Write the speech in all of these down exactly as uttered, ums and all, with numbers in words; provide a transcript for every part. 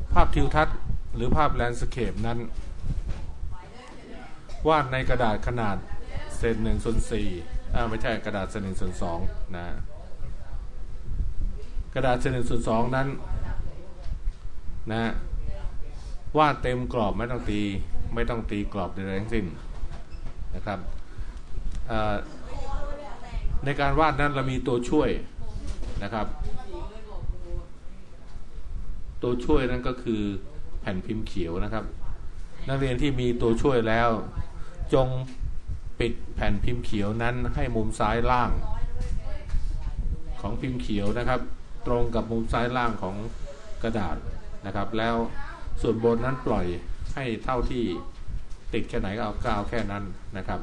ภาพทิวทัศน์หรือภาพแลนด์สเคปนั้นวาดในกระดาษขนาดเศษหนึ่งส่วนสี่อ่าไม่ใช่กระดาษเศษหนึ่งส่วนสองนะกระดาษเศษหนึ่งส่วนสองนั้นนะวาดเต็มกรอบไม่ต้องตีไม่ต้องตีกรอบใดๆทั้งสิ้นนะครับในการวาดนั้นเรามีตัวช่วยนะครับตัวช่วยนั้นก็คือแผ่นพิมพ์เขียวนะครับนักเรียนที่มีตัวช่วยแล้วจงปิดแผ่นพิมพ์เขียวนั้นให้มุมซ้ายล่างของพิมพ์เขียวนะครับตรงกับมุมซ้ายล่างของกระดาษนะครับแล้วส่วนบนนั้นปล่อยให้เท่าที่ติดแค่ไหนก็เอาก็เอาแค่นั้นนะครับ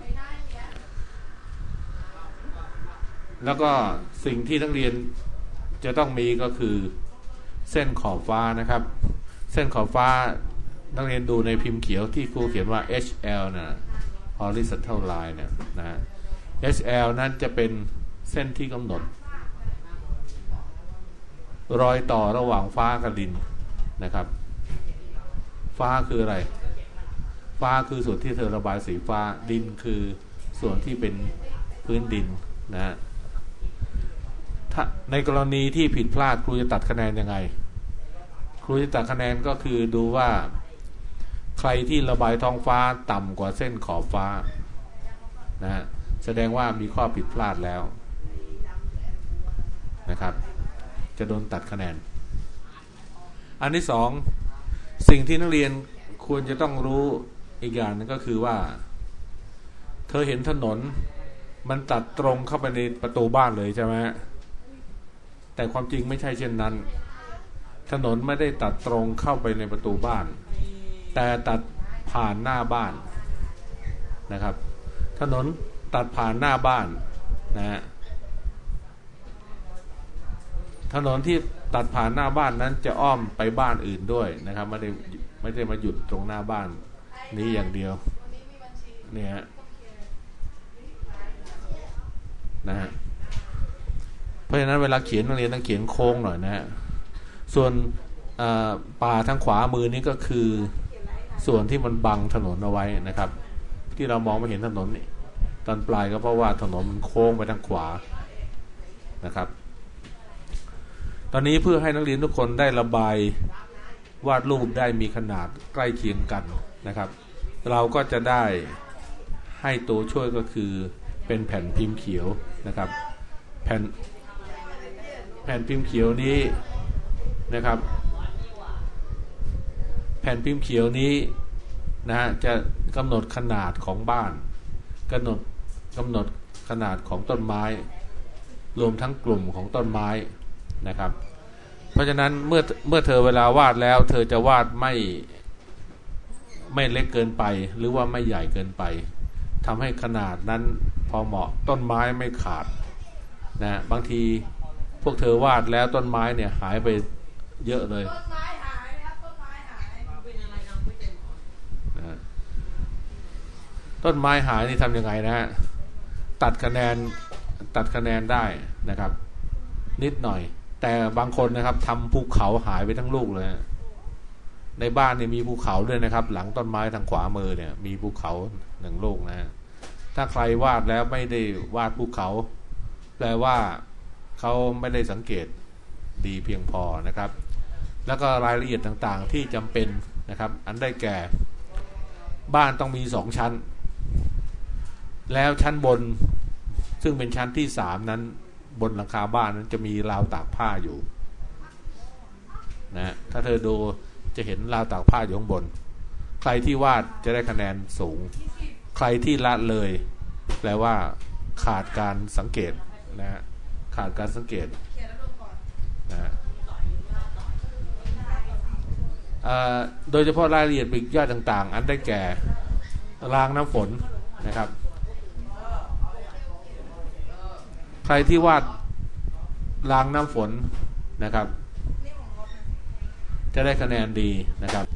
แล้วก็สิ่งที่นักเรียนจะต้องมีก็คือเส้นขอบฟ้านะครับเส้นขอบฟ้านักเรียนดูในพิมพ์เขียวที่ครูเขียนว่า เอช แอล นะ horizontal line เนี่ยนะ เอช แอล นั้นจะเป็นเส้นที่กำหนดรอยต่อระหว่างฟ้ากับดินนะครับฟ้าคืออะไรฟ้าคือส่วนที่เธอระบายสีฟ้าดินคือส่วนที่เป็นพื้นดินนะฮะถ้าในกรณีที่ผิดพลาดครูจะตัดคะแนนยังไงครูจะตัดคะแนนก็คือดูว่าใครที่ระบายท้องฟ้าต่ำกว่าเส้นขอบฟ้านะฮะแสดงว่ามีข้อผิดพลาดแล้วนะครับจะโดนตัดคะแนนอันที่สองสิ่งที่นักเรียนควรจะต้องรู้อีกอย่างนึงก็คือว่าเธอเห็นถนนมันตัดตรงเข้าไปในประตูบ้านเลยใช่ไหมแต่ความจริงไม่ใช่เช่นนั้นถนนไม่ได้ตัดตรงเข้าไปในประตูบ้านแต่ตัดผ่านหน้าบ้านนะครับถนนตัดผ่านหน้าบ้านนะฮะถนนที่ตัดผ่านหน้าบ้านนั้นจะอ้อมไปบ้านอื่นด้วยนะครับไม่ได้ไม่ได้มาหยุดตรงหน้าบ้านนี้อย่างเดียวเนี่ยนะฮะเพราะฉะนั้นเวลาเขียนนักเรียนต้องเขียนโค้งหน่อยนะฮะส่วนป่าทางขวามือนี้ก็คือส่วนที่มันบังถนนเอาไว้นะครับที่เรามองไม่เห็นถนนนี่ตอนปลายก็เพราะว่าถนนมันโค้งไปทางขวานะครับตอนนี้เพื่อให้นักเรียนทุกคนได้ระบายวาดรูปได้มีขนาดใกล้เคียงกันนะครับเราก็จะได้ให้ตัวช่วยก็คือเป็นแผ่นพิมพ์เขียวนะครับแผ่นแผ่นพิมพ์เขียวนี้นะครับแผ่นพิมพ์เขียวนี้นะฮะจะกำหนดขนาดของบ้านกำหนดกำหนดขนาดของต้นไม้รวมทั้งกลุ่มของต้นไม้นะครับเพราะฉะนั้นเมื่อเมื่อเธอเวลาวาดแล้วเธอจะวาดไม่ไม่เล็กเกินไปหรือว่าไม่ใหญ่เกินไปทำให้ขนาดนั้นพอเหมาะต้นไม้ไม่ขาดนะบางทีพวกเธอวาดแล้วต้นไม้เนี่ยหายไปเยอะเลยต้นไม้หายครับต้นไม้หายเป็นอะไรนะไม่เต็มนะต้นไม้หายนี่ทำยังไงนะฮะตัดคะแนนตัดคะแนนได้นะครับนิดหน่อยแต่บางคนนะครับทำภูเขาหายไปทั้งลูกเลยในบ้านเนี่ยมีภูเขาด้วยนะครับหลังต้นไม้ทางขวามือเนี่ยมีภูเขาหนึ่งลูกนะถ้าใครวาดแล้วไม่ได้วาดภูเขาแปลว่าเขาไม่ได้สังเกตดีเพียงพอนะครับแล้วก็รายละเอียดต่างๆที่จำเป็นนะครับอันได้แก่บ้านต้องมีสองชั้นแล้วชั้นบนซึ่งเป็นชั้นที่สามนั้นบนหลังคาบ้านนั้นจะมีราวตากผ้าอยู่นะถ้าเธอดูจะเห็นราวตากผ้าอยู่ข้างบนใครที่วาดจะได้คะแนนสูงใครที่ละเลยแปลว่าขาดการสังเกตนะฮะขาดการสังเกตนะโดยเฉพาะรายละเอียดปลีกย่อยต่างๆอันได้แก่รางน้ำฝนนะครับใครที่วาดรางน้ำฝนนะครับจะได้คะแนนดีนะครับ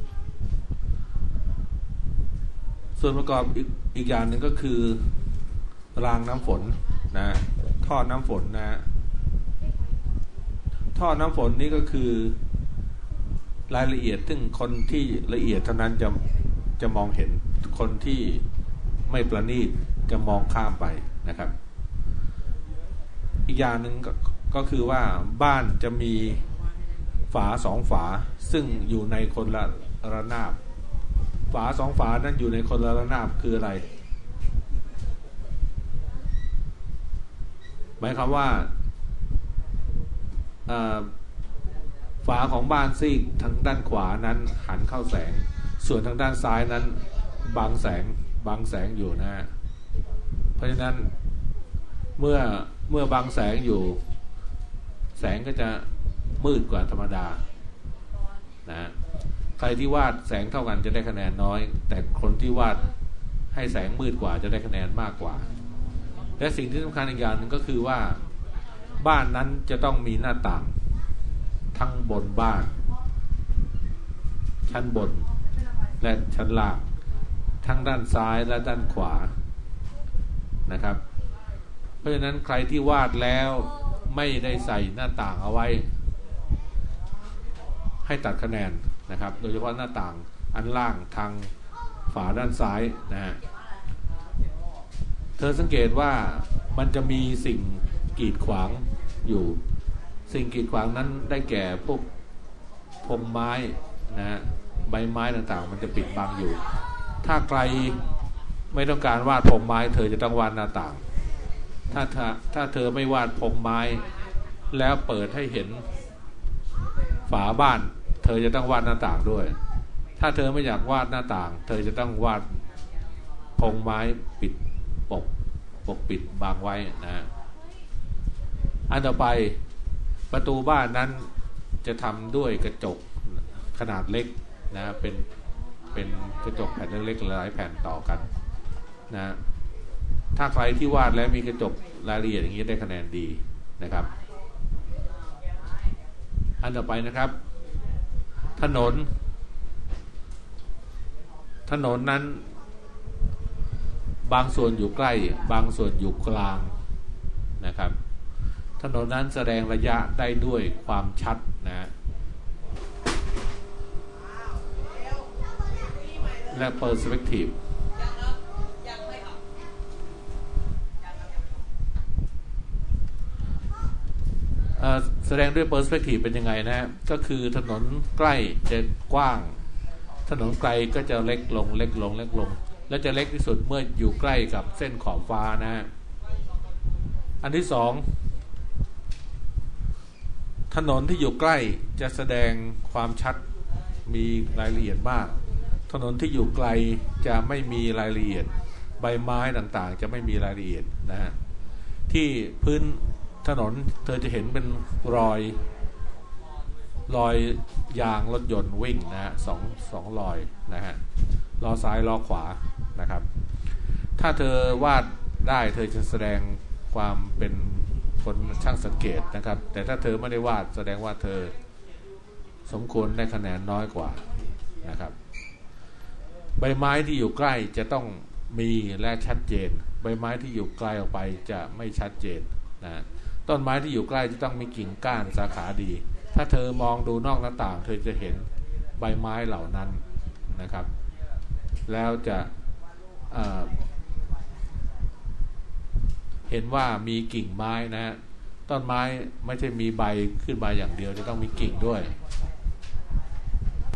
ส่วนประกอบอีกอีกอย่างหนึ่งก็คือรางน้ำฝนนะท่อน้ำฝนนะท่อน้ำฝนนี่ก็คือรายละเอียดซึ่งคนที่ละเอียดเท่านั้นจะจะมองเห็นคนที่ไม่ประณีตจะมองข้ามไปนะครับอีกอย่างหนึ่งก็ก็คือว่าบ้านจะมีฝาสองฝาซึ่งอยู่ในคนละระนาบฝาสองฝานั้นอยู่ในคนละระนาบคืออะไรหมายความว่าฝาของบ้านซีกทางด้านขวานั้นหันเข้าแสงส่วนทางด้านซ้ายนั้นบังแสงบังแสงอยู่นะเพราะฉะนั้นเมื่อเมื่อบังแสงอยู่แสงก็จะมืดกว่าธรรมดานะใครที่วาดแสงเท่ากันจะได้คะแนนน้อยแต่คนที่วาดให้แสงมืดกว่าจะได้คะแนนมากกว่าและสิ่งที่สำคัญอีกอย่างหนึ่งก็คือว่าบ้านนั้นจะต้องมีหน้าต่างทั้งบนบ้านชั้นบนและชั้นล่างทั้งด้านซ้ายและด้านขวานะครับเพราะฉะนั้นใครที่วาดแล้วไม่ได้ใส่หน้าต่างเอาไว้ให้ตัดคะแนนนะครับโดยเฉพาะหน้าต่างอันล่างทางฝาด้านซ้ายนะฮะเธอสังเกตว่ามันจะมีสิ่งกีดขวางอยู่สิ่งกีดขวางนั้นได้แก่พวกพงไม้นะฮะใบไม้ต่างๆมันจะปิดบังอยู่ถ้าใครไม่ต้องการวาดพงไม้เธอจะต้องวาดหน้าต่างถ้าถ้าถ้าเธอไม่วาดพงไม้แล้วเปิดให้เห็นฝาบ้านเธอจะต้องวาดหน้าต่างด้วยถ้าเธอไม่อยากวาดหน้าต่างเธอจะต้องวาดพงไม้ปิดปกปกปิดบังไว้นะอันต่อไปประตูบ้านนั้นจะทำด้วยกระจกขนาดเล็กนะเป็นเป็นกระจกแผ่นเล็กๆหลายแผ่นต่อกันนะถ้าใครที่วาดแล้วมีกระจกรายละเอียดอย่างนี้ได้คะแนนดีนะครับอันต่อไปนะครับถนนถนนนั้นบางส่วนอยู่ใกล้บางส่วนอยู่กลางนะครับถนนนั้นแสดงระยะได้ด้วยความชัดนะและ perspective แสดงด้วย perspective เป็นยังไงนะก็คือถนนใกล้จะกว้างถนนไกลก็จะเล็กลงเล็กลงเล็กลงและจะเล็กที่สุดเมื่ออยู่ใกล้กับเส้นขอบฟ้านะอันที่สองถนนที่อยู่ใกล้จะแสดงความชัดมีรายละเอียดมากถนนที่อยู่ไกลจะไม่มีรายละเอียดใบไม้ต่างๆจะไม่มีรายละเอียดนะฮะที่พื้นถนนเธอจะเห็นเป็นรอยรอยยางรถยนต์วิ่งนะฮะสองสองรอยนะฮะล้อซ้ายล้อขวานะครับถ้าเธอวาดได้เธอจะแสดงความเป็นคนช่างสังเกตนะครับแต่ถ้าเธอไม่ได้วาดแสดงว่าเธอสมควรได้คะแนนน้อยกว่านะครับใบไม้ที่อยู่ใกล้จะต้องมีและชัดเจนใบไม้ที่อยู่ไกลออกไปจะไม่ชัดเจนนะต้นไม้ที่อยู่ใกล้จะต้องมีกิ่งก้านสาขาดีถ้าเธอมองดูนอกหน้าต่างเธอจะเห็นใบไม้เหล่านั้นนะครับแล้วจะเอ่อเห็นว่ามีกิ่งไม้นะต้นไม้ไม่ใช่มีใบขึ้นมาอย่างเดียวจะต้องมีกิ่งด้วย